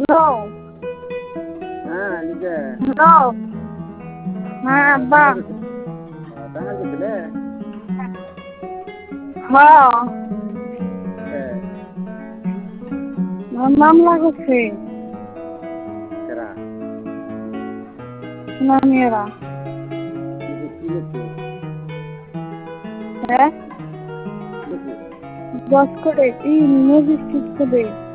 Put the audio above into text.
Hello. হ্যাঁ লিখে hello. হ্যাঁ আব্বা। টাঙ্গাইল গেছিলে? হ্যাঁ হ্যাঁ আমার মামলা করছে কেরা নানিয়েরা। কি লিখছে? হ্যাঁ লিখছে 10 করে ম্যাজিস্ট্রেট করে